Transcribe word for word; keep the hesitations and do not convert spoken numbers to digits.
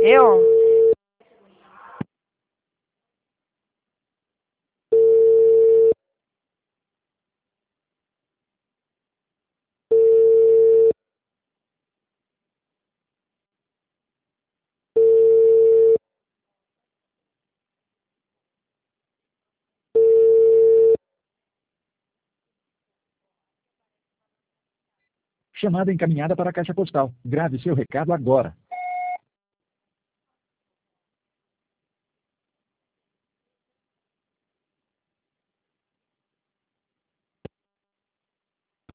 Eu? Chamada encaminhada para a caixa postal. Grave seu recado agora.